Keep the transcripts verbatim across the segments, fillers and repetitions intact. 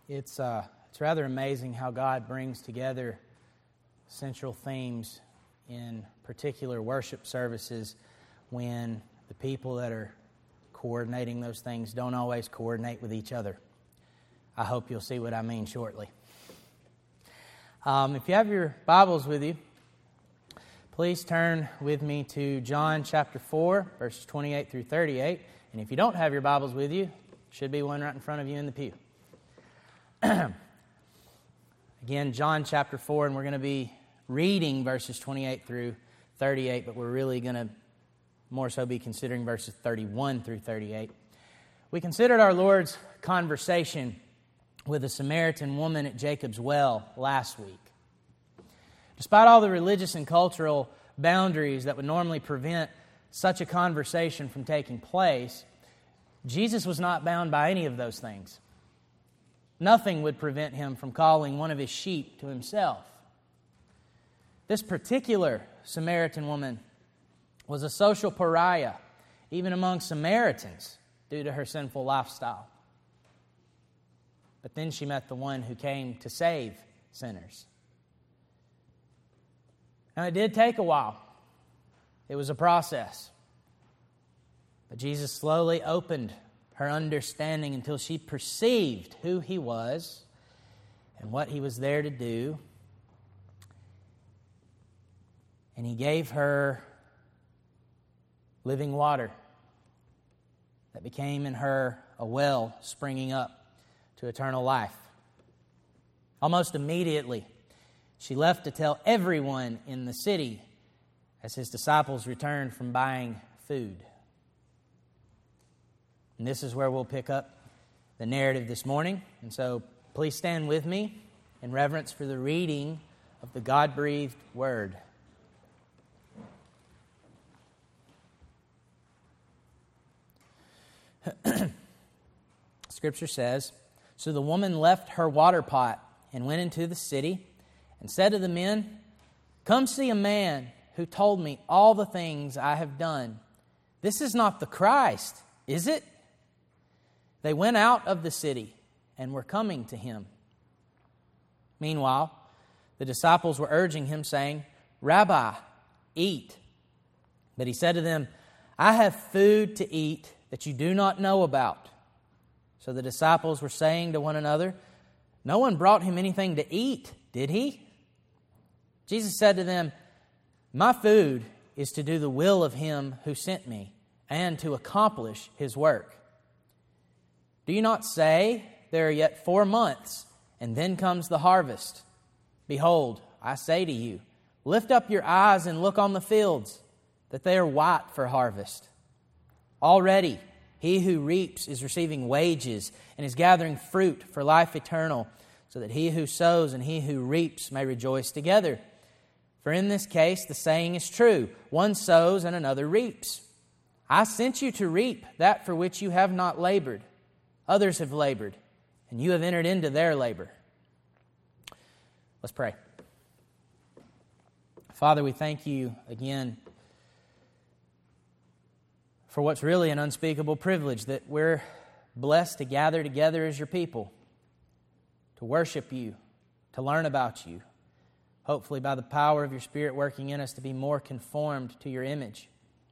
It's uh, it's rather amazing how God brings together central themes in particular worship services when the people that are coordinating those things don't always coordinate with each other. I hope you'll see what I mean shortly. Um, if you have your Bibles with you, please turn with me to John chapter four, verses twenty-eight through thirty-eight. And if you don't have your Bibles with you, should be one right in front of you in the pew. Again, John chapter four, and we're going to be reading verses twenty-eight through thirty-eight, but we're really going to more so be considering verses thirty-one through thirty-eight. We considered our Lord's conversation with a Samaritan woman at Jacob's well last week. Despite all the religious and cultural boundaries that would normally prevent such a conversation from taking place, Jesus was not bound by any of those things. Nothing would prevent him from calling one of his sheep to himself. This particular Samaritan woman was a social pariah, even among Samaritans, due to her sinful lifestyle. But then she met the one who came to save sinners. Now, it did take a while. It was a process. But Jesus slowly opened her understanding until she perceived who he was and what he was there to do. And he gave her living water that became in her a well springing up to eternal life. Almost immediately, she left to tell everyone in the city as his disciples returned from buying food. And this is where we'll pick up the narrative this morning. And so please stand with me in reverence for the reading of the God-breathed Word. Scripture says, "So the woman left her water pot and went into the city and said to the men, 'Come see a man who told me all the things I have done. This is not the Christ, is it?' They went out of the city and were coming to him. Meanwhile, the disciples were urging him, saying, 'Rabbi, eat.' But he said to them, 'I have food to eat that you do not know about.' So the disciples were saying to one another, 'No one brought him anything to eat, did he?' Jesus said to them, 'My food is to do the will of him who sent me and to accomplish his work. Do you not say, there are yet four months, and then comes the harvest? Behold, I say to you, lift up your eyes and look on the fields, that they are white for harvest. Already he who reaps is receiving wages and is gathering fruit for life eternal, so that he who sows and he who reaps may rejoice together. For in this case the saying is true, one sows and another reaps. I sent you to reap that for which you have not labored. Others have labored, and you have entered into their labor.'" Let's pray. Father, we thank you again for what's really an unspeakable privilege, that we're blessed to gather together as your people, to worship you, to learn about you, hopefully by the power of your Spirit working in us to be more conformed to your image.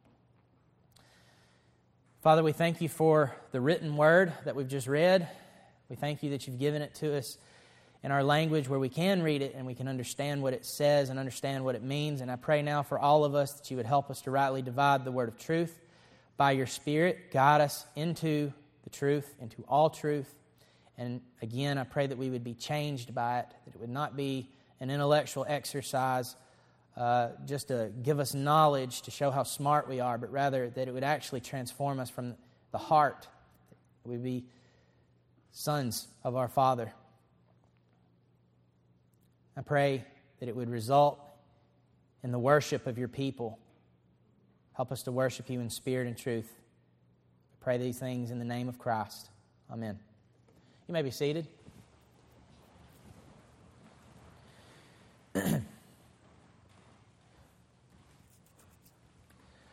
Father, we thank you for the written word that we've just read. We thank you that you've given it to us in our language where we can read it and we can understand what it says and understand what it means. And I pray now for all of us that you would help us to rightly divide the word of truth. By your Spirit, guide us into the truth, into all truth. And again, I pray that we would be changed by it, that it would not be an intellectual exercise Uh, just to give us knowledge to show how smart we are, but rather that it would actually transform us from the heart, that we'd be sons of our Father. I pray that it would result in the worship of your people. Help us to worship you in spirit and truth. I pray these things in the name of Christ. Amen. You may be seated.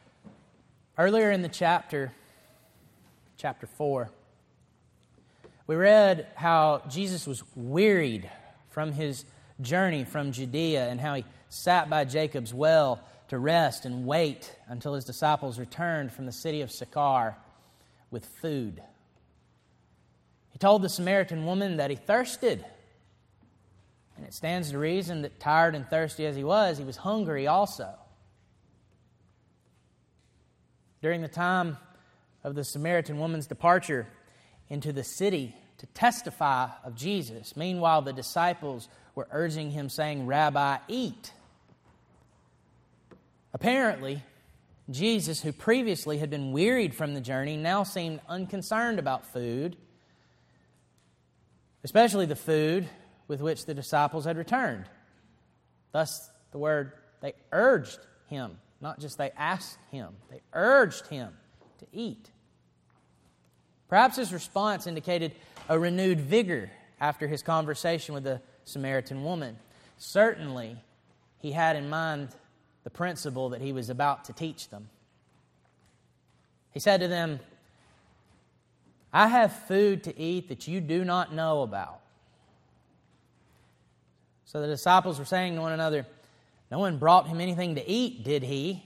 Earlier in the chapter, chapter four, We read how Jesus was wearied from his journey from Judea and how he sat by Jacob's well to rest and wait until his disciples returned from the city of Sychar with food. He told the Samaritan woman that he thirsted. And it stands to reason that tired and thirsty as he was, he was hungry also. During the time of the Samaritan woman's departure into the city to testify of Jesus, meanwhile the disciples were urging him, saying, "Rabbi, eat." Apparently, Jesus, who previously had been wearied from the journey, now seemed unconcerned about food, especially the food with which the disciples had returned. Thus, the word, they urged him, not just they asked him, they urged him to eat. Perhaps his response indicated a renewed vigor after his conversation with the Samaritan woman. Certainly, he had in mind the principle that he was about to teach them. He said to them, "I have food to eat that you do not know about." So the disciples were saying to one another, "No one brought him anything to eat, did he?"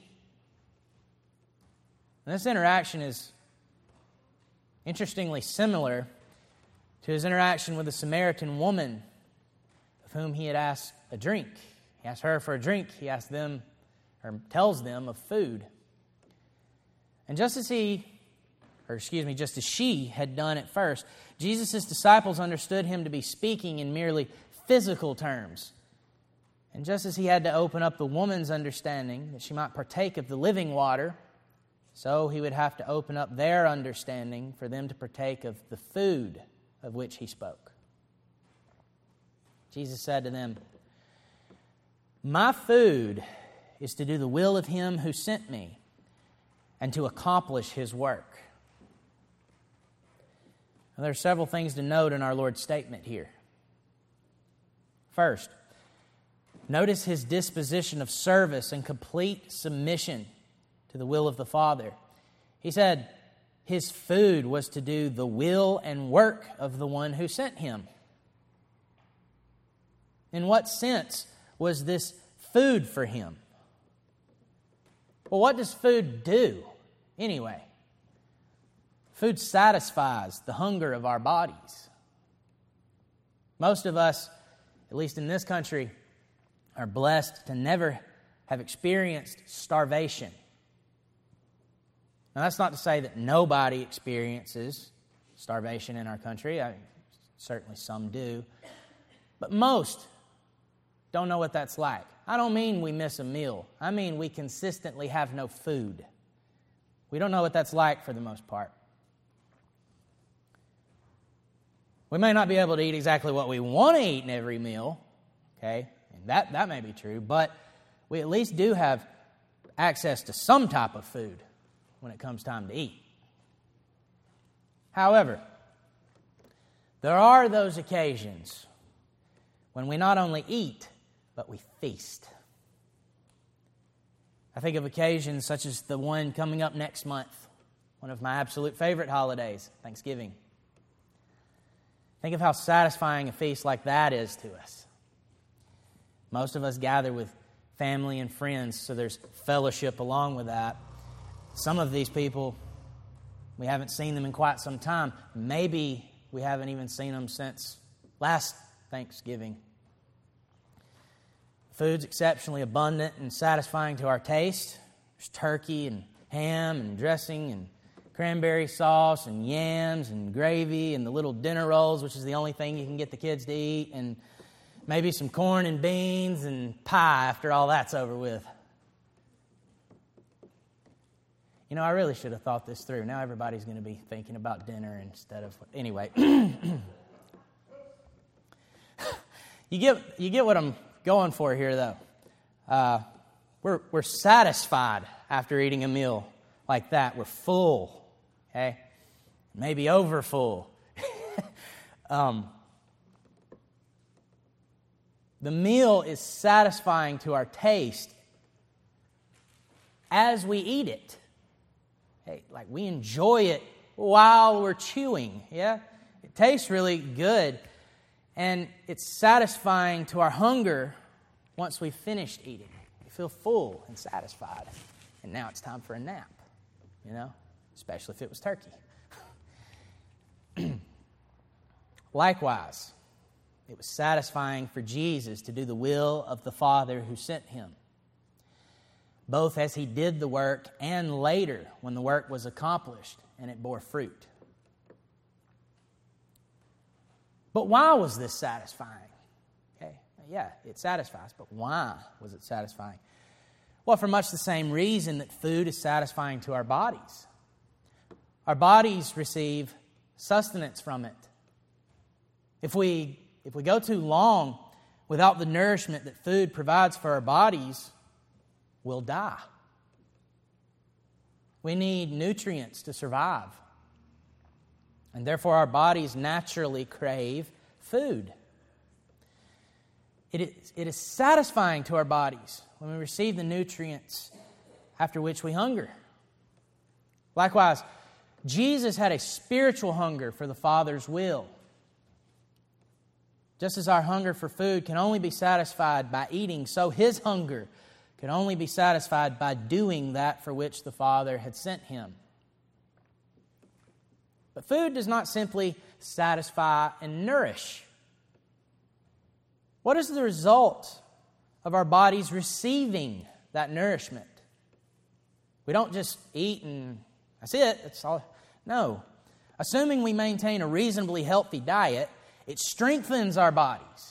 And this interaction is interestingly similar to his interaction with the Samaritan woman of whom he had asked a drink. He asked her for a drink. He asked them, or tells them, of food. And just as he, or excuse me, just as she had done at first, Jesus' disciples understood him to be speaking in merely physical terms. And just as he had to open up the woman's understanding that she might partake of the living water, so he would have to open up their understanding for them to partake of the food of which he spoke. Jesus said to them, "My food is to do the will of him who sent me and to accomplish his work." Now, there are several things to note in our Lord's statement here. First, notice his disposition of service and complete submission to the will of the Father. He said his food was to do the will and work of the one who sent him. In what sense was this food for him? Well, what does food do anyway? Food satisfies the hunger of our bodies. Most of us, at least in this country, are blessed to never have experienced starvation. Now, that's not to say that nobody experiences starvation in our country. I, certainly some do. But most don't know what that's like. I don't mean we miss a meal. I mean we consistently have no food. We don't know what that's like for the most part. We may not be able to eat exactly what we want to eat in every meal, okay? And that, that may be true, but we at least do have access to some type of food when it comes time to eat. However, there are those occasions when we not only eat, but we feast. I think of occasions such as the one coming up next month, one of my absolute favorite holidays, Thanksgiving. Think of how satisfying a feast like that is to us. Most of us gather with family and friends, so there's fellowship along with that. Some of these people, we haven't seen them in quite some time. Maybe we haven't even seen them since last Thanksgiving. Food's exceptionally abundant and satisfying to our taste. There's turkey and ham and dressing and cranberry sauce and yams and gravy and the little dinner rolls, which is the only thing you can get the kids to eat, and maybe some corn and beans and pie after all that's over with. You know, I really should have thought this through. Now everybody's going to be thinking about dinner instead of... Anyway. you get you get what I'm going for here, though. Uh, we're we're satisfied after eating a meal like that. We're full, okay? Maybe over full. um, the meal is satisfying to our taste as we eat it. Hey, like we enjoy it while we're chewing, yeah? It tastes really good, and it's satisfying to our hunger once we've finished eating. We feel full and satisfied, and now it's time for a nap, you know, especially if it was turkey. Likewise, it was satisfying for Jesus to do the will of the Father who sent him, both as he did the work and later when the work was accomplished and it bore fruit. But why was this satisfying? Okay, yeah, it satisfies, but why was it satisfying? Well, for much the same reason that food is satisfying to our bodies. Our bodies receive sustenance from it. If we if we go too long without the nourishment that food provides for our bodies, we'll die. We need nutrients to survive. And therefore our bodies naturally crave food. It is, it is satisfying to our bodies when we receive the nutrients after which we hunger. Likewise, Jesus had a spiritual hunger for the Father's will. Just as our hunger for food can only be satisfied by eating, so his hunger can only be satisfied by doing that for which the Father had sent him. But food does not simply satisfy and nourish. What is the result of our bodies receiving that nourishment? We don't just eat and that's it. That's all. No. Assuming we maintain a reasonably healthy diet, it strengthens our bodies.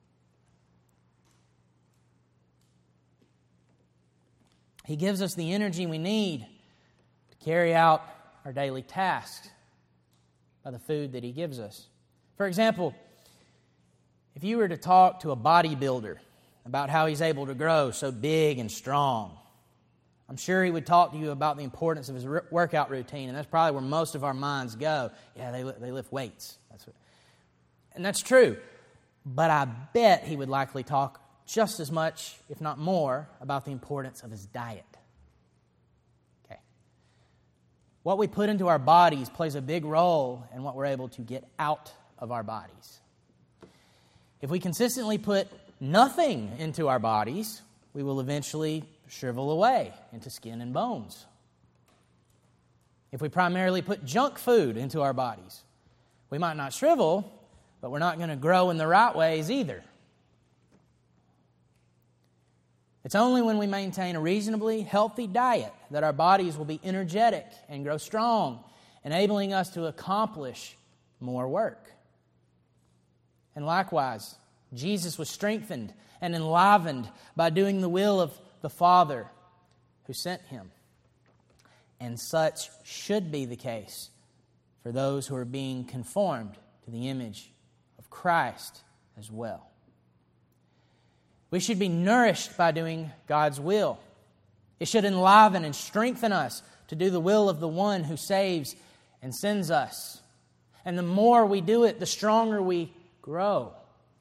He gives us the energy we need to carry out our daily tasks by the food that He gives us. For example, if you were to talk to a bodybuilder about how he's able to grow so big and strong, I'm sure he would talk to you about the importance of his workout routine, and that's probably where most of our minds go. Yeah, they they lift weights. That's what, and that's true. But I bet he would likely talk just as much, if not more, about the importance of his diet. Okay. What we put into our bodies plays a big role in what we're able to get out of our bodies. If we consistently put nothing into our bodies, we will eventually shrivel away into skin and bones. If we primarily put junk food into our bodies, we might not shrivel, but we're not going to grow in the right ways either. It's only when we maintain a reasonably healthy diet that our bodies will be energetic and grow strong, enabling us to accomplish more work. And likewise, Jesus was strengthened and enlivened by doing the will of the Father who sent Him. And such should be the case for those who are being conformed to the image of Christ as well. We should be nourished by doing God's will. It should enliven and strengthen us to do the will of the one who saves and sends us. And the more we do it, the stronger we grow.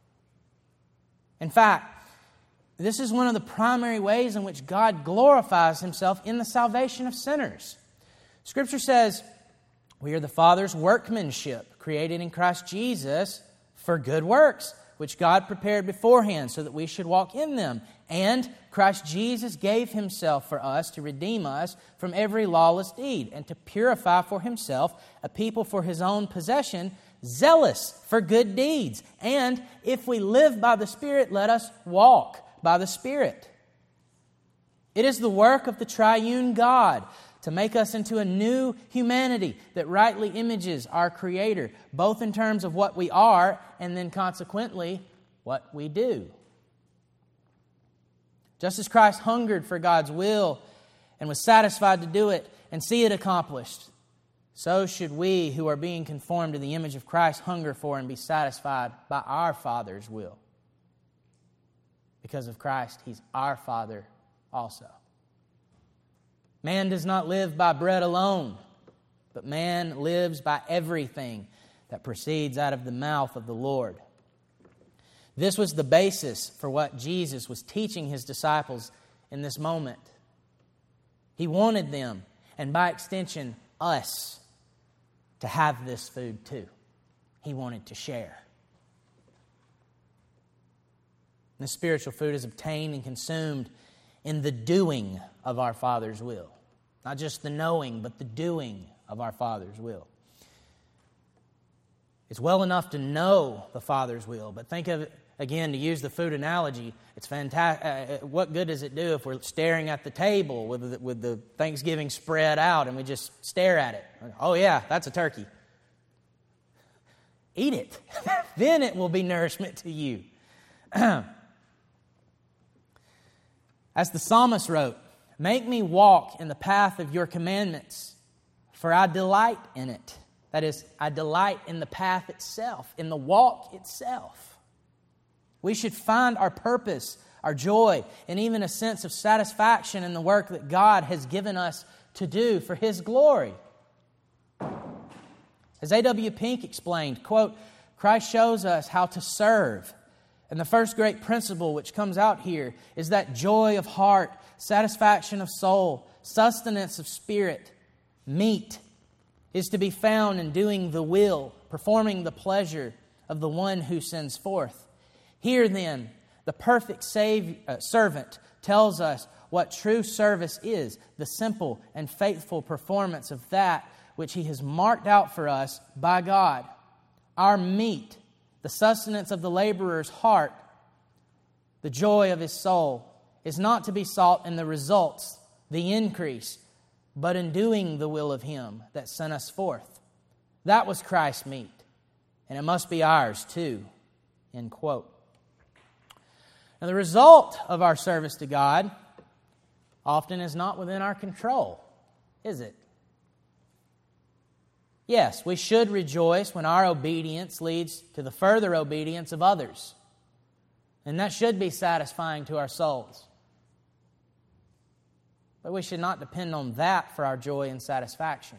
In fact, this is one of the primary ways in which God glorifies Himself in the salvation of sinners. Scripture says, we are the Father's workmanship, created in Christ Jesus for good works, which God prepared beforehand so that we should walk in them. And Christ Jesus gave Himself for us to redeem us from every lawless deed and to purify for Himself a people for His own possession, zealous for good deeds. And if we live by the Spirit, let us walk by the Spirit. It is the work of the triune God to make us into a new humanity that rightly images our Creator, both in terms of what we are and then consequently what we do. Just as Christ hungered for God's will and was satisfied to do it and see it accomplished, so should we who are being conformed to the image of Christ hunger for and be satisfied by our Father's will. Because of Christ, He's our Father also. Man does not live by bread alone, but man lives by everything that proceeds out of the mouth of the Lord. This was the basis for what Jesus was teaching His disciples in this moment. He wanted them, and by extension, us, to have this food too. He wanted to share. And the spiritual food is obtained and consumed in the doing of our Father's will. Not just the knowing, but the doing of our Father's will. It's well enough to know the Father's will, but think of it, again, to use the food analogy, it's fantastic. Uh, what good does it do if we're staring at the table with the, with the Thanksgiving spread out and we just stare at it? Oh yeah, that's a turkey. Eat it. Then it will be nourishment to you. As the psalmist wrote, "Make me walk in the path of your commandments, for I delight in it." That is, I delight in the path itself, in the walk itself. We should find our purpose, our joy, and even a sense of satisfaction in the work that God has given us to do for His glory. As A W Pink explained, quote, "Christ shows us how to serve. And the first great principle which comes out here is that joy of heart, satisfaction of soul, sustenance of spirit, meat, is to be found in doing the will, performing the pleasure of the one who sends forth. Here then, the perfect save, uh, servant tells us what true service is, the simple and faithful performance of that which He has marked out for us by God. Our meat, the sustenance of the laborer's heart, the joy of his soul, is not to be sought in the results, the increase, but in doing the will of Him that sent us forth. That was Christ's meat, and it must be ours too." End quote. Now, the result of our service to God often is not within our control, is it? Yes, we should rejoice when our obedience leads to the further obedience of others. And that should be satisfying to our souls. But we should not depend on that for our joy and satisfaction.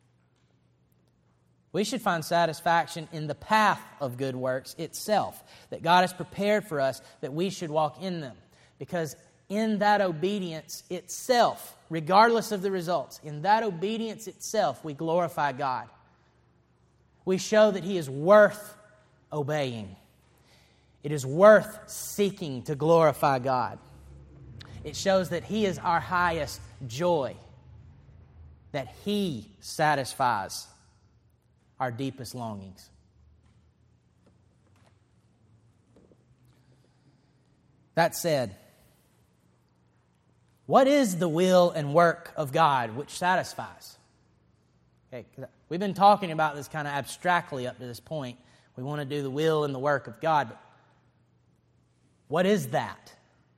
We should find satisfaction in the path of good works itself, that God has prepared for us, that we should walk in them. Because in that obedience itself, regardless of the results, in that obedience itself, we glorify God. We show that He is worth obeying. It is worth seeking to glorify God. It shows that He is our highest joy, that He satisfies our deepest longings. That said, what is the will and work of God which satisfies? Okay, we've been talking about this kind of abstractly up to this point. We want to do the will and the work of God. But what is that?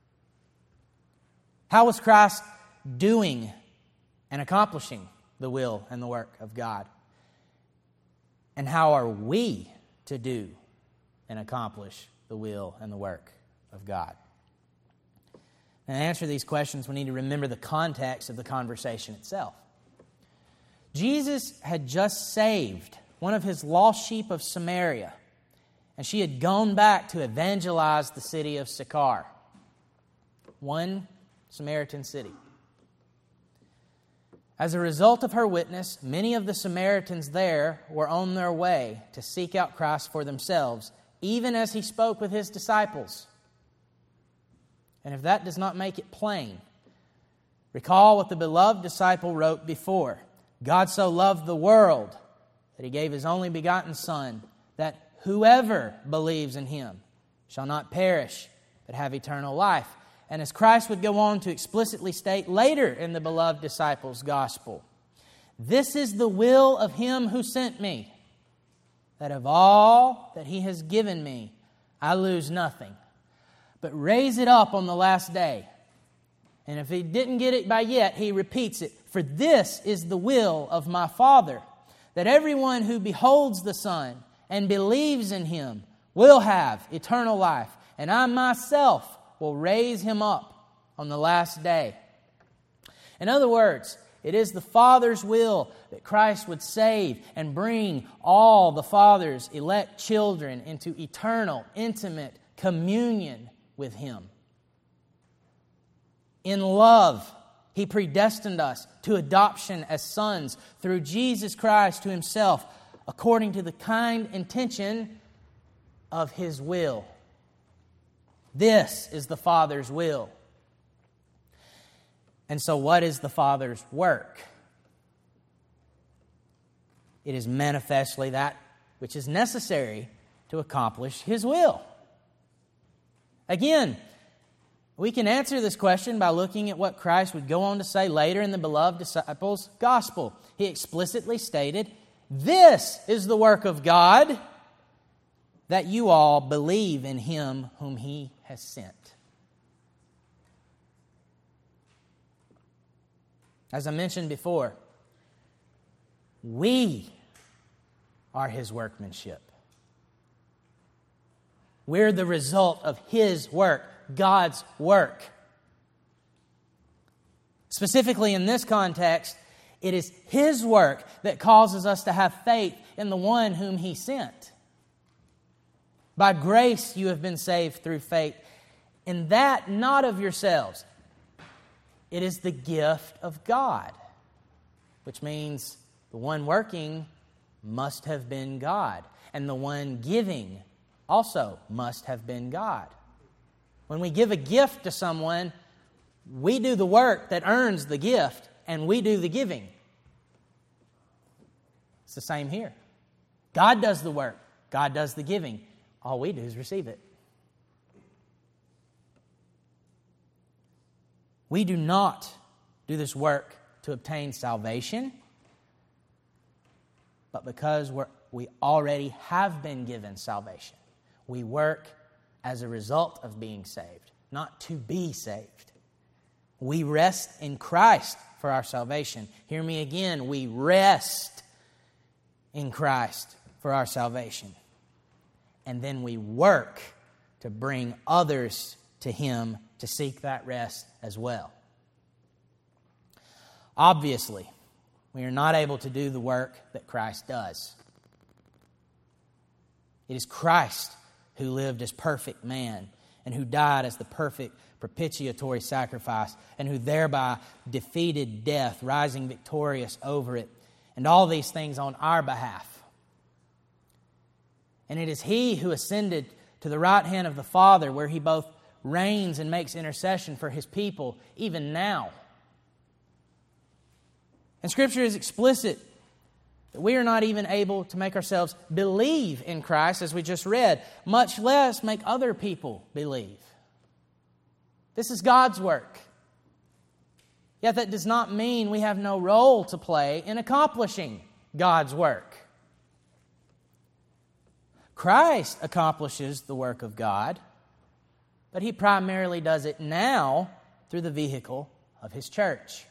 How was Christ doing and accomplishing the will and the work of God? And how are we to do and accomplish the will and the work of God? And to answer these questions, we need to remember the context of the conversation itself. Jesus had just saved one of His lost sheep of Samaria, and she had gone back to evangelize the city of Sychar, one Samaritan city. As a result of her witness, many of the Samaritans there were on their way to seek out Christ for themselves, even as He spoke with His disciples. And if that does not make it plain, recall what the beloved disciple wrote before. God so loved the world that He gave His only begotten Son, that whoever believes in Him shall not perish, but have eternal life. And as Christ would go on to explicitly state later in the beloved disciples' gospel, "This is the will of Him who sent me, that of all that He has given me, I lose nothing, but raise it up on the last day." And if He didn't get it by yet, He repeats it. "For this is the will of my Father, that everyone who beholds the Son and believes in Him will have eternal life, and I myself will raise him up on the last day." In other words, it is the Father's will that Christ would save and bring all the Father's elect children into eternal, intimate communion with Him. In love, He predestined us to adoption as sons through Jesus Christ to Himself, according to the kind intention of His will. This is the Father's will. And so what is the Father's work? It is manifestly that which is necessary to accomplish His will. Again, we can answer this question by looking at what Christ would go on to say later in the beloved disciples' gospel. He explicitly stated, "This is the work of God, that you all believe in Him whom He has sent." As I mentioned before, we are His workmanship. We're the result of His work, God's work. Specifically in this context, it is His work that causes us to have faith in the one whom He sent. By grace you have been saved through faith, and that not of yourselves. It is the gift of God, which means the one working must have been God, and the one giving also must have been God. When we give a gift to someone, we do the work that earns the gift, and we do the giving. It's the same here. God does the work. God does the giving. All we do is receive it. We do not do this work to obtain salvation, but because we're, we already have been given salvation. We work as a result of being saved, not to be saved. We rest in Christ for our salvation. Hear me again. We rest in Christ for our salvation. And then we work to bring others to Him to seek that rest as well. Obviously, we are not able to do the work that Christ does. It is Christ who lived as perfect man and who died as the perfect propitiatory sacrifice and who thereby defeated death, rising victorious over it, and all these things on our behalf. And it is He who ascended to the right hand of the Father, where He both reigns and makes intercession for His people, even now. And Scripture is explicit that we are not even able to make ourselves believe in Christ, as we just read, much less make other people believe. This is God's work. Yet that does not mean we have no role to play in accomplishing God's work. Christ accomplishes the work of God, but He primarily does it now through the vehicle of His church.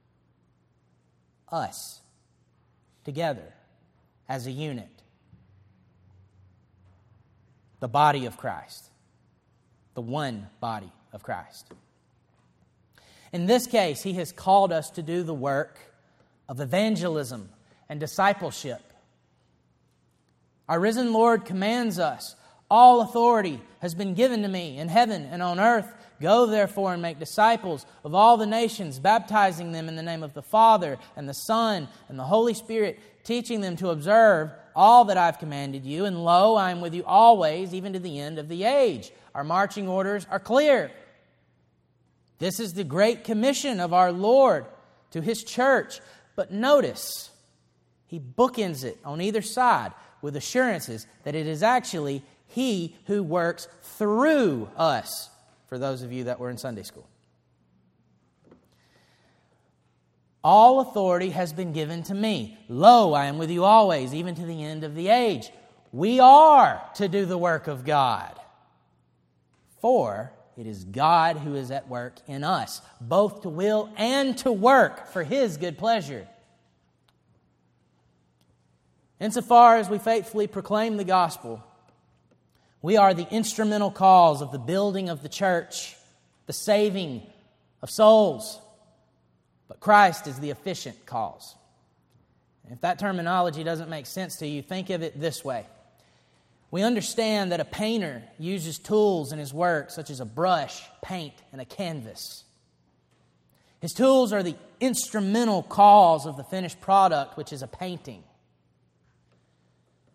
Us, together, as a unit. The body of Christ. The one body of Christ. In this case, He has called us to do the work of evangelism and discipleship. Our risen Lord commands us, "All authority has been given to me in heaven and on earth. Go therefore and make disciples of all the nations, baptizing them in the name of the Father and the Son and the Holy Spirit, teaching them to observe all that I've commanded you. And lo, I am with you always, even to the end of the age." Our marching orders are clear. This is the great commission of our Lord to His church. But notice, He bookends it on either side with assurances that it is actually He who works through us, for those of you that were in Sunday school. All authority has been given to me. Lo, I am with you always, even to the end of the age. We are to do the work of God. For it is God who is at work in us, both to will and to work for His good pleasure. Insofar as we faithfully proclaim the gospel, we are the instrumental cause of the building of the church, the saving of souls. But Christ is the efficient cause. If that terminology doesn't make sense to you, think of it this way. We understand that a painter uses tools in his work, such as a brush, paint, and a canvas. His tools are the instrumental cause of the finished product, which is a painting.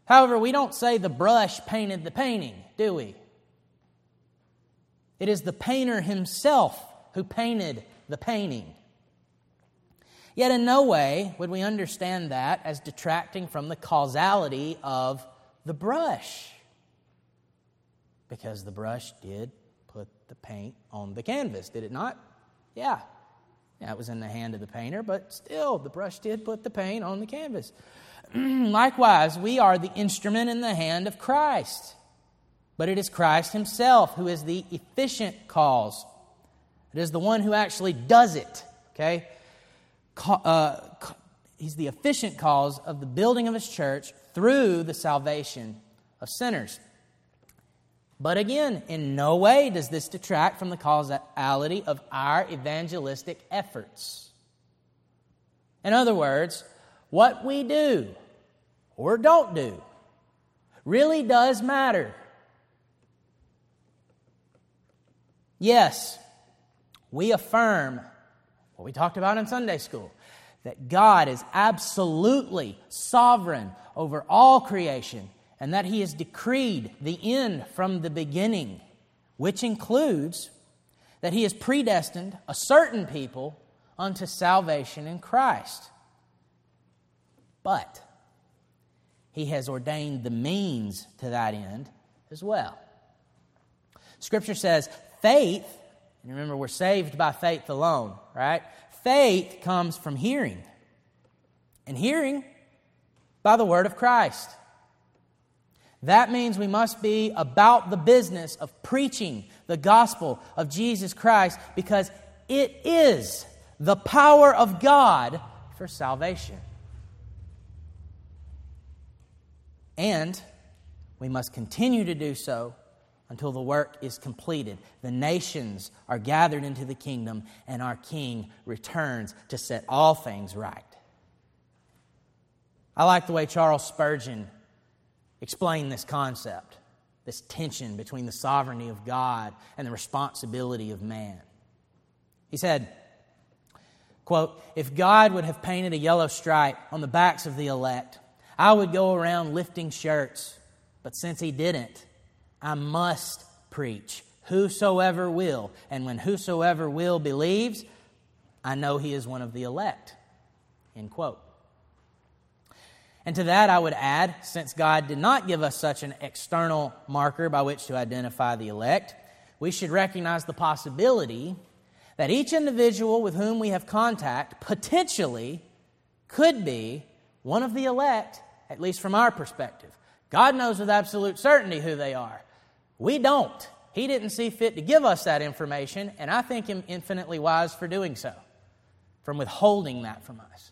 However, we don't say the brush painted the painting, do we? It is the painter himself who painted the painting. Yet in no way would we understand that as detracting from the causality of the brush. Because the brush did put the paint on the canvas, did it not? Yeah. Yeah, it was in the hand of the painter, but still, the brush did put the paint on the canvas. Likewise, we are the instrument in the hand of Christ. But it is Christ himself who is the efficient cause. It is the one who actually does it, okay? Uh, he's the efficient cause of the building of his church through the salvation of sinners. But again, in no way does this detract from the causality of our evangelistic efforts. In other words, what we do or don't do really does matter. Yes, we affirm what we talked about in Sunday school, that God is absolutely sovereign over all creation and that He has decreed the end from the beginning, which includes that He has predestined a certain people unto salvation in Christ. But He has ordained the means to that end as well. Scripture says faith, and remember we're saved by faith alone, right? Faith comes from hearing, and hearing by the word of Christ. That means we must be about the business of preaching the gospel of Jesus Christ because it is the power of God for salvation. And we must continue to do so until the work is completed. The nations are gathered into the kingdom and our King returns to set all things right. I like the way Charles Spurgeon explained this concept, this tension between the sovereignty of God and the responsibility of man. He said, quote, "If God would have painted a yellow stripe on the backs of the elect, I would go around lifting shirts. But since He didn't, I must preach, whosoever will. And when whosoever will believes, I know he is one of the elect." End quote. And to that I would add, since God did not give us such an external marker by which to identify the elect, we should recognize the possibility that each individual with whom we have contact potentially could be one of the elect, at least from our perspective. God knows with absolute certainty who they are. We don't. He didn't see fit to give us that information, and I think Him infinitely wise for doing so, from withholding that from us.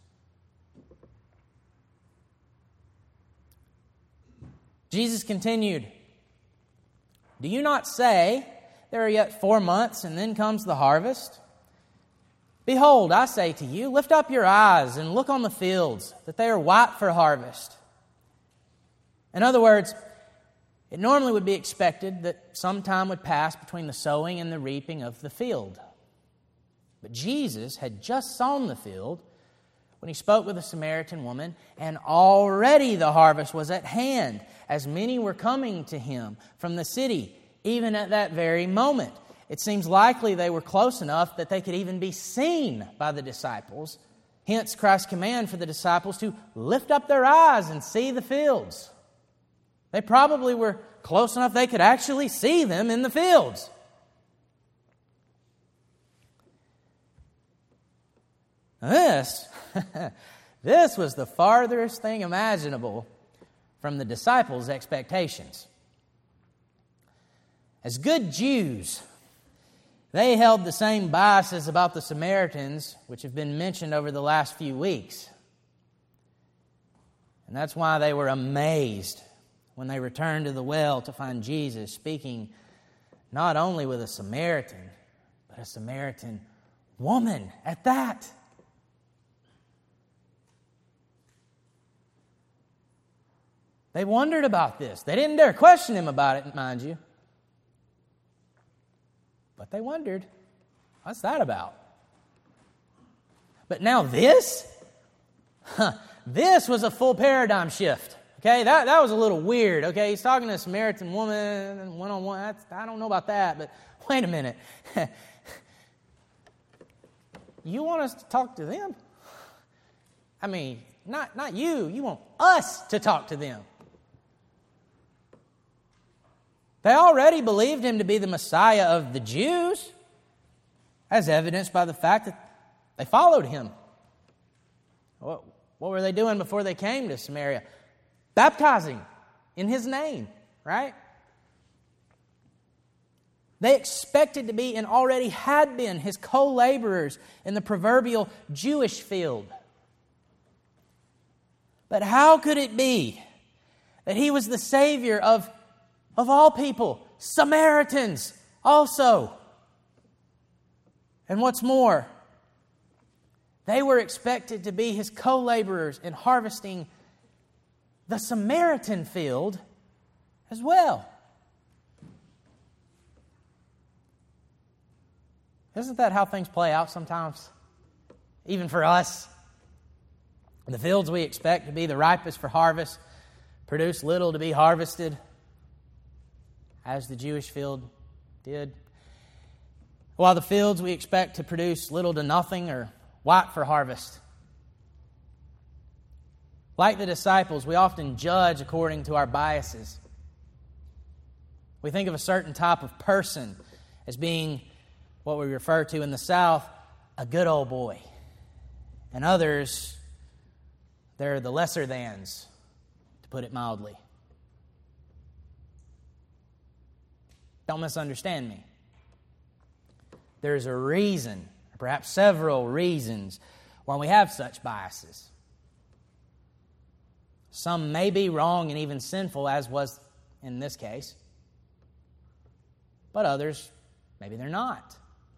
Jesus continued, "Do you not say, there are yet four months, and then comes the harvest? Behold, I say to you, lift up your eyes and look on the fields, that they are white for harvest." In other words, it normally would be expected that some time would pass between the sowing and the reaping of the field. But Jesus had just sown the field when He spoke with a Samaritan woman, and already the harvest was at hand, as many were coming to Him from the city, even at that very moment. It seems likely they were close enough that they could even be seen by the disciples. Hence Christ's command for the disciples to lift up their eyes and see the fields. They probably were close enough they could actually see them in the fields. This, this was the farthest thing imaginable from the disciples' expectations. As good Jews, they held the same biases about the Samaritans, which have been mentioned over the last few weeks. And that's why they were amazed when they returned to the well to find Jesus speaking not only with a Samaritan, but a Samaritan woman at that. They wondered about this. They didn't dare question Him about it, mind you. But they wondered, what's that about? But now this? Huh, this was a full paradigm shift. Okay, that, that was a little weird. Okay, he's talking to a Samaritan woman one-on-one. That's, I don't know about that, but wait a minute. You want us to talk to them? I mean, not, not you. You want us to talk to them. They already believed him to be the Messiah of the Jews, as evidenced by the fact that they followed him. What, what were they doing before they came to Samaria? Baptizing in his name, right? They expected to be and already had been his co-laborers in the proverbial Jewish field. But how could it be that he was the Savior of, of all people, Samaritans also? And what's more, they were expected to be his co-laborers in harvesting the Samaritan field as well. Isn't that how things play out sometimes? Even for us. The fields we expect to be the ripest for harvest produce little to be harvested, as the Jewish field did. While the fields we expect to produce little to nothing are white for harvest. Like the disciples, we often judge according to our biases. We think of a certain type of person as being what we refer to in the South, a good old boy. And others, they're the lesser thans, to put it mildly. Don't misunderstand me. There's a reason, or perhaps several reasons, why we have such biases. Some may be wrong and even sinful, as was in this case. But others, maybe they're not.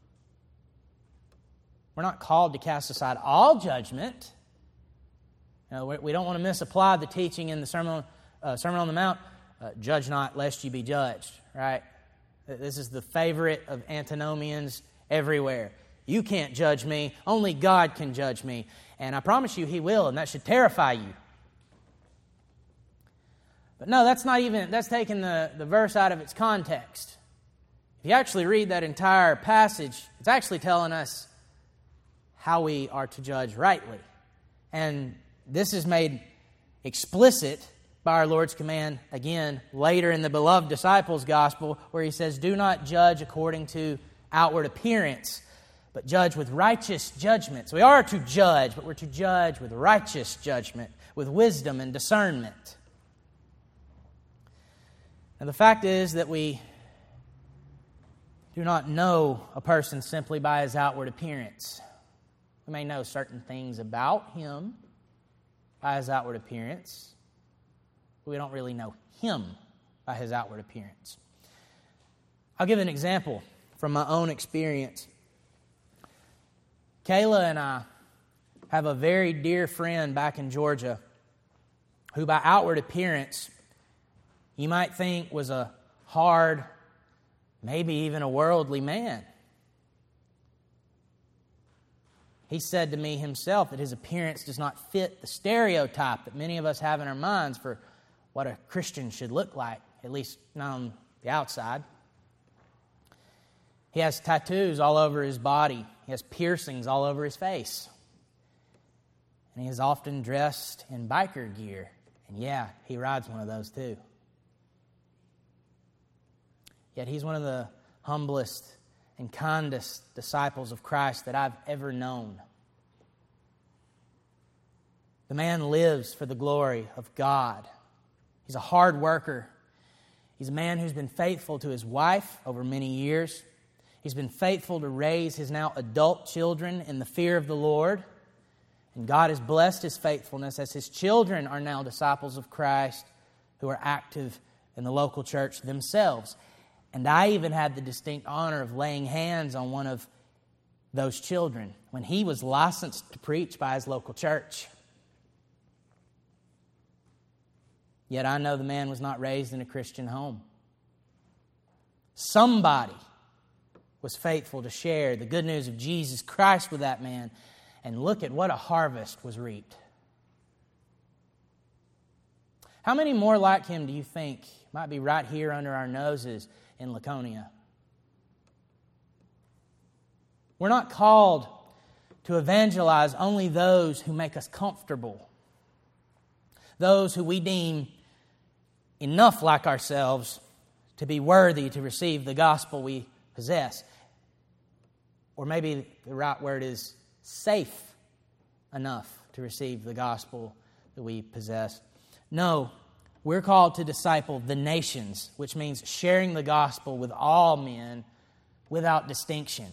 We're not called to cast aside all judgment. You know, we don't want to misapply the teaching in the Sermon, uh, Sermon on the Mount, uh, judge not lest you be judged, right? This is the favorite of antinomians everywhere. You can't judge me, only God can judge me. And I promise you He will, and that should terrify you. But no, that's not even, that's taking the, the verse out of its context. If you actually read that entire passage, it's actually telling us how we are to judge rightly. And this is made explicit by our Lord's command, again, later in the beloved disciples' gospel, where He says, do not judge according to outward appearance, but judge with righteous judgment. So we are to judge, but we're to judge with righteous judgment, with wisdom and discernment. And the fact is that we do not know a person simply by his outward appearance. We may know certain things about him by his outward appearance, but we don't really know him by his outward appearance. I'll give an example from my own experience. Kayla and I have a very dear friend back in Georgia who by outward appearance you might think was a hard, maybe even a worldly man. He said to me himself that his appearance does not fit the stereotype that many of us have in our minds for what a Christian should look like, at least not on the outside. He has tattoos all over his body. He has piercings all over his face. And he is often dressed in biker gear. And yeah, he rides one of those too. Yet he's one of the humblest and kindest disciples of Christ that I've ever known. The man lives for the glory of God. He's a hard worker. He's a man who's been faithful to his wife over many years. He's been faithful to raise his now adult children in the fear of the Lord. And God has blessed his faithfulness as his children are now disciples of Christ who are active in the local church themselves. And I even had the distinct honor of laying hands on one of those children when he was licensed to preach by his local church. Yet I know the man was not raised in a Christian home. Somebody was faithful to share the good news of Jesus Christ with that man, and look at what a harvest was reaped. How many more like him do you think might be right here under our noses in Laconia? We're not called to evangelize only those who make us comfortable, those who we deem enough like ourselves to be worthy to receive the gospel we possess. Or maybe the right word is safe enough to receive the gospel that we possess. No, we're called to disciple the nations, which means sharing the gospel with all men without distinction.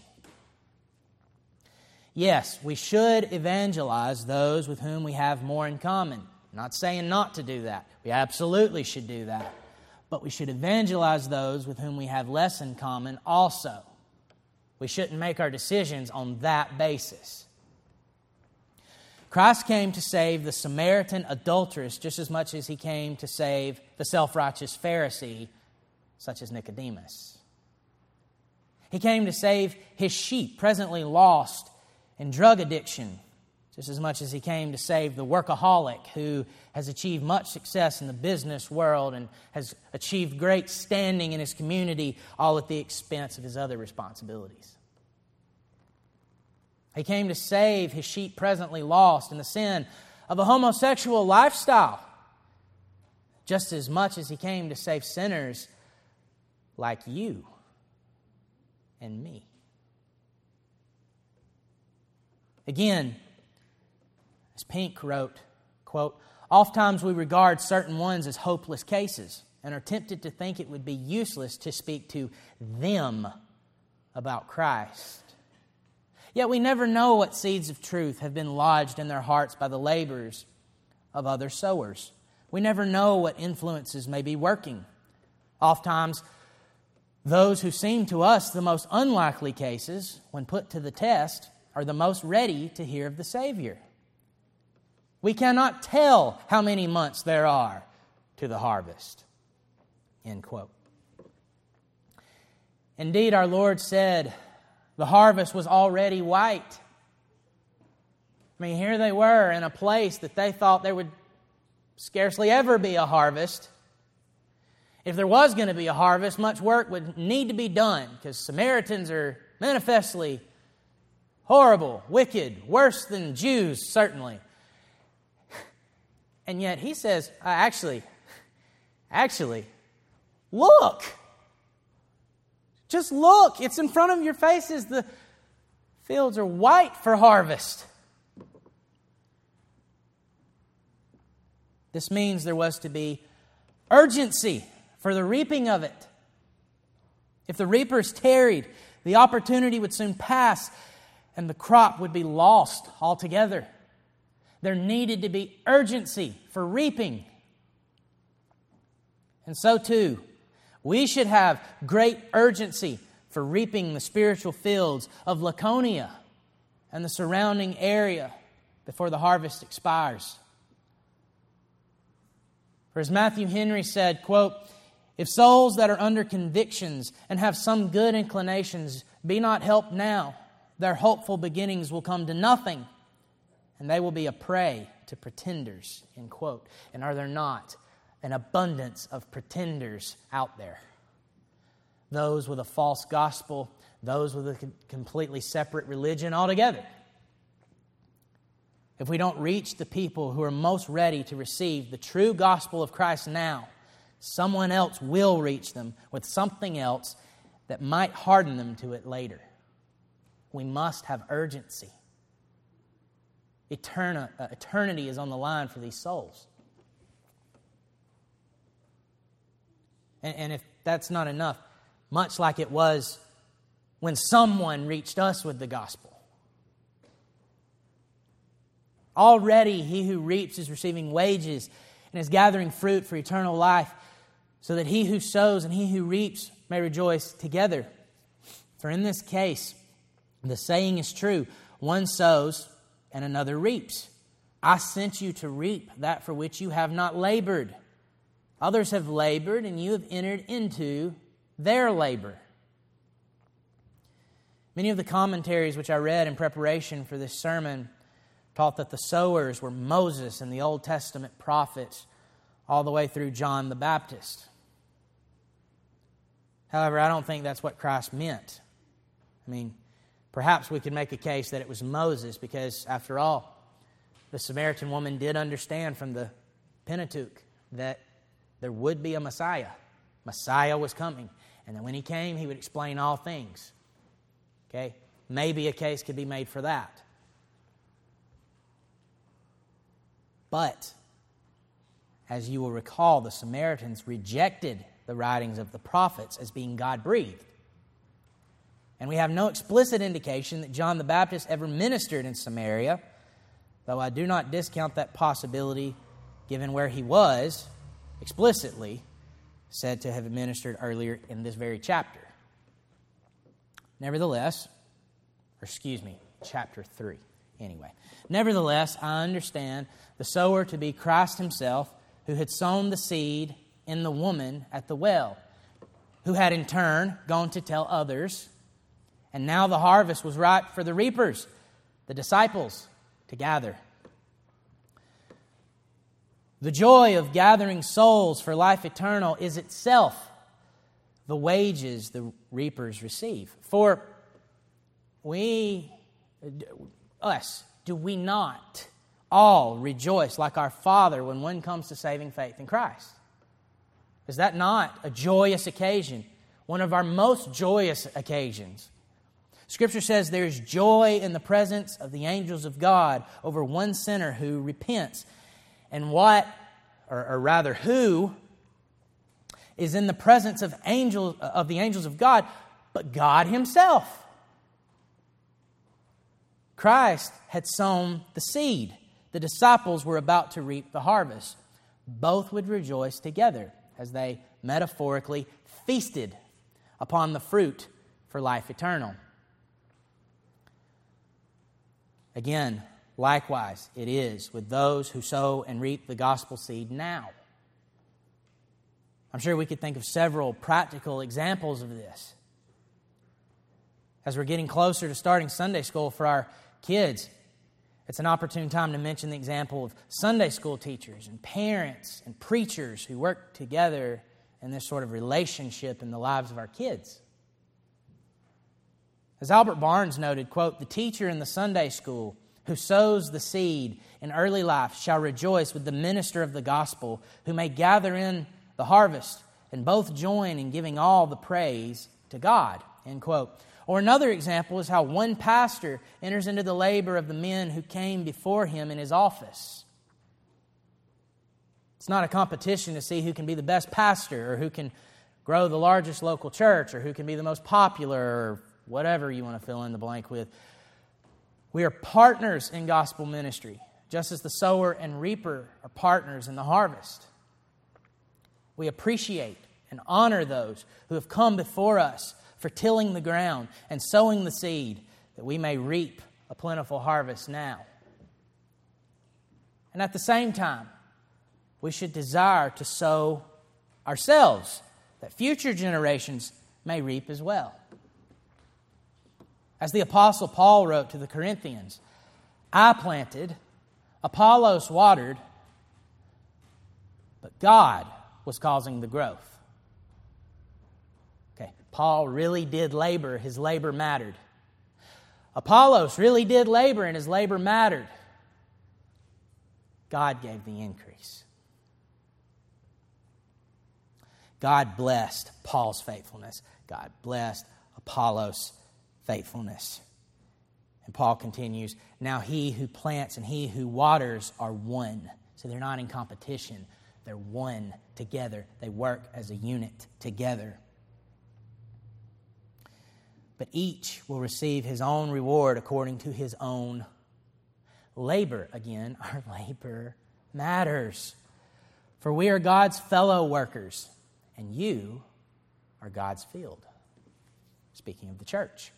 Yes, we should evangelize those with whom we have more in common. I'm not saying not to do that. We absolutely should do that. But we should evangelize those with whom we have less in common also. We shouldn't make our decisions on that basis. Christ came to save the Samaritan adulteress just as much as He came to save the self-righteous Pharisee, such as Nicodemus. He came to save His sheep, presently lost in drug addiction, just as much as He came to save the workaholic who has achieved much success in the business world and has achieved great standing in his community, all at the expense of his other responsibilities. He came to save His sheep presently lost in the sin of a homosexual lifestyle, just as much as He came to save sinners like you and me. Again, as Pink wrote, quote, "Oftentimes we regard certain ones as hopeless cases and are tempted to think it would be useless to speak to them about Christ. Yet we never know what seeds of truth have been lodged in their hearts by the labors of other sowers. We never know what influences may be working. Oftentimes, those who seem to us the most unlikely cases, when put to the test, are the most ready to hear of the Savior. We cannot tell how many months there are to the harvest." End quote. Indeed, our Lord said the harvest was already white. I mean, here they were in a place that they thought there would scarcely ever be a harvest. If there was going to be a harvest, much work would need to be done because Samaritans are manifestly horrible, wicked, worse than Jews, certainly. And yet He says, uh, actually, actually, look. Just look. It's in front of your faces. The fields are white for harvest. This means there was to be urgency for the reaping of it. If the reapers tarried, the opportunity would soon pass and the crop would be lost altogether. There needed to be urgency for reaping. And so too, we should have great urgency for reaping the spiritual fields of Laconia and the surrounding area before the harvest expires. For as Matthew Henry said, quote, "If souls that are under convictions and have some good inclinations be not helped now, their hopeful beginnings will come to nothing, and they will be a prey to pretenders," end quote. And are there not an abundance of pretenders out there? Those with a false gospel, those with a completely separate religion altogether. If we don't reach the people who are most ready to receive the true gospel of Christ now, someone else will reach them with something else that might harden them to it later. We must have urgency. Eterna, uh, eternity is on the line for these souls. And, and if that's not enough, much like it was when someone reached us with the gospel. Already he who reaps is receiving wages and is gathering fruit for eternal life, so that he who sows and he who reaps may rejoice together. For in this case, the saying is true, one sows and another reaps. I sent you to reap that for which you have not labored. Others have labored, and you have entered into their labor. Many of the commentaries which I read in preparation for this sermon taught that the sowers were Moses and the Old Testament prophets, all the way through John the Baptist. However, I don't think that's what Christ meant. I mean, perhaps we could make a case that it was Moses because, after all, the Samaritan woman did understand from the Pentateuch that there would be a Messiah. Messiah was coming. And that when he came, he would explain all things. Okay? Maybe a case could be made for that. But, as you will recall, the Samaritans rejected the writings of the prophets as being God-breathed. And we have no explicit indication that John the Baptist ever ministered in Samaria, though I do not discount that possibility given where he was explicitly said to have ministered earlier in this very chapter. Nevertheless, or excuse me, chapter three, anyway. Nevertheless, I understand the sower to be Christ himself, who had sown the seed in the woman at the well, who had in turn gone to tell others, and now the harvest was ripe for the reapers, the disciples, to gather. The joy of gathering souls for life eternal is itself the wages the reapers receive. For we, us, do we not all rejoice like our Father when one comes to saving faith in Christ? Is that not a joyous occasion? One of our most joyous occasions. Scripture says there is joy in the presence of the angels of God over one sinner who repents. And what, or, or rather who, is in the presence of angels of the angels of God, but God himself. Christ had sown the seed. The disciples were about to reap the harvest. Both would rejoice together as they metaphorically feasted upon the fruit for life eternal. Again, likewise, it is with those who sow and reap the gospel seed now. I'm sure we could think of several practical examples of this. As we're getting closer to starting Sunday school for our kids, it's an opportune time to mention the example of Sunday school teachers and parents and preachers who work together in this sort of relationship in the lives of our kids. As Albert Barnes noted, quote, "The teacher in the Sunday school who sows the seed in early life shall rejoice with the minister of the gospel who may gather in the harvest and both join in giving all the praise to God," end quote. Or another example is how one pastor enters into the labor of the men who came before him in his office. It's not a competition to see who can be the best pastor or who can grow the largest local church or who can be the most popular or whatever you want to fill in the blank with. We are partners in gospel ministry, just as the sower and reaper are partners in the harvest. We appreciate and honor those who have come before us for tilling the ground and sowing the seed that we may reap a plentiful harvest now. And at the same time, we should desire to sow ourselves that future generations may reap as well. As the Apostle Paul wrote to the Corinthians, "I planted, Apollos watered, but God was causing the growth." Okay, Paul really did labor. His labor mattered. Apollos really did labor, and his labor mattered. God gave the increase. God blessed Paul's faithfulness. God blessed Apollos' faithfulness. And Paul continues, "Now he who plants and he who waters are one." So they're not in competition. They're one together. They work as a unit together. But each will receive his own reward according to his own labor. Again, our labor matters. For we are God's fellow workers, and you are God's field. Speaking of the church.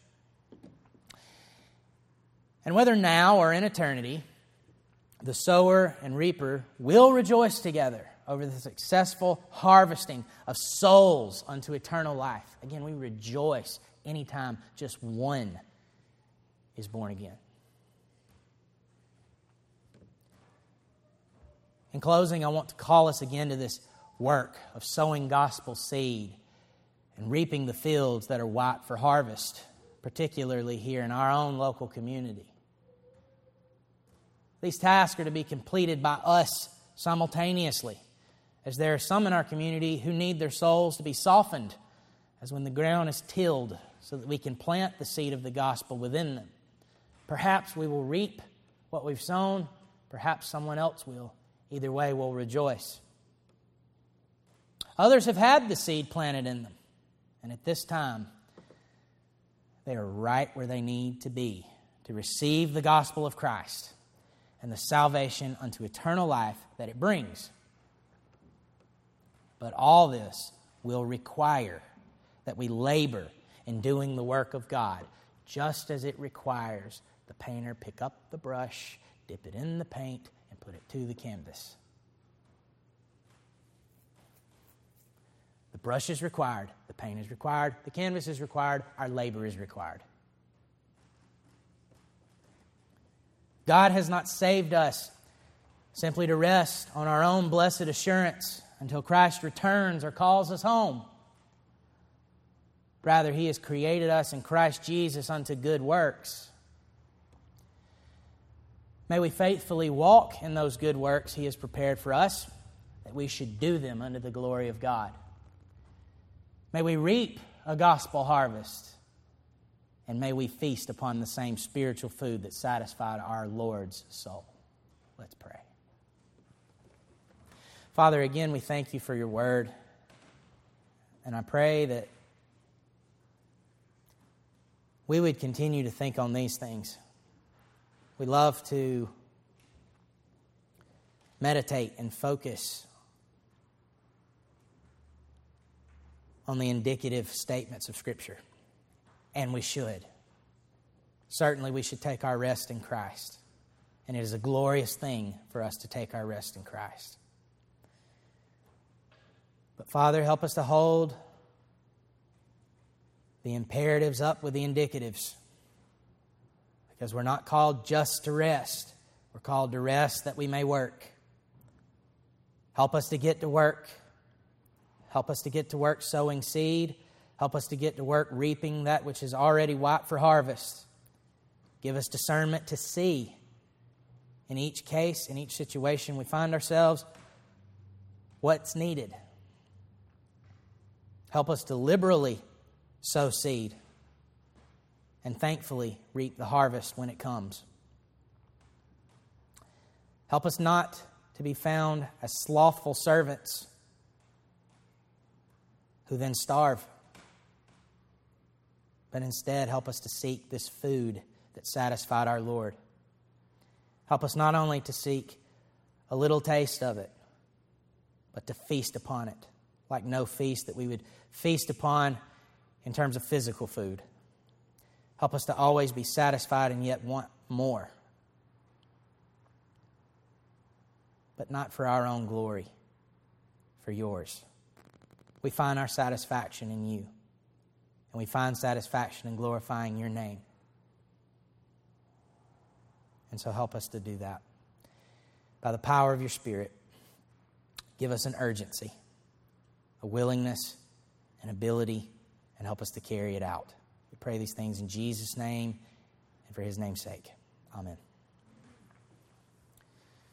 And whether now or in eternity, the sower and reaper will rejoice together over the successful harvesting of souls unto eternal life. Again, we rejoice anytime just one is born again. In closing, I want to call us again to this work of sowing gospel seed and reaping the fields that are white for harvest, particularly here in our own local community. These tasks are to be completed by us simultaneously, as there are some in our community who need their souls to be softened as when the ground is tilled so that we can plant the seed of the gospel within them. Perhaps we will reap what we've sown, perhaps someone else will. Either way, we'll rejoice. Others have had the seed planted in them, and at this time, they are right where they need to be to receive the gospel of Christ and the salvation unto eternal life that it brings. But all this will require that we labor in doing the work of God, just as it requires the painter pick up the brush, dip it in the paint, and put it to the canvas. The brush is required, the paint is required, the canvas is required, our labor is required. God has not saved us simply to rest on our own blessed assurance until Christ returns or calls us home. Rather, He has created us in Christ Jesus unto good works. May we faithfully walk in those good works He has prepared for us, that we should do them unto the glory of God. May we reap a gospel harvest, and may we feast upon the same spiritual food that satisfied our Lord's soul. Let's pray. Father, again, we thank You for Your word, and I pray that we would continue to think on these things. We love to meditate and focus on the indicative statements of Scripture. And we should. Certainly we should take our rest in Christ. And it is a glorious thing for us to take our rest in Christ. But Father, help us to hold the imperatives up with the indicatives. Because we're not called just to rest. We're called to rest that we may work. Help us to get to work. Help us to get to work sowing seed. Help us to get to work reaping that which is already white for harvest. Give us discernment to see in each case, in each situation we find ourselves, what's needed. Help us to liberally sow seed and thankfully reap the harvest when it comes. Help us not to be found as slothful servants who then starve, but instead help us to seek this food that satisfied our Lord. Help us not only to seek a little taste of it, but to feast upon it, like no feast that we would feast upon in terms of physical food. Help us to always be satisfied and yet want more, but not for our own glory, for Yours. We find our satisfaction in You, and we find satisfaction in glorifying Your name. And so help us to do that. By the power of Your Spirit, give us an urgency, a willingness, an ability, and help us to carry it out. We pray these things in Jesus' name and for His name's sake. Amen.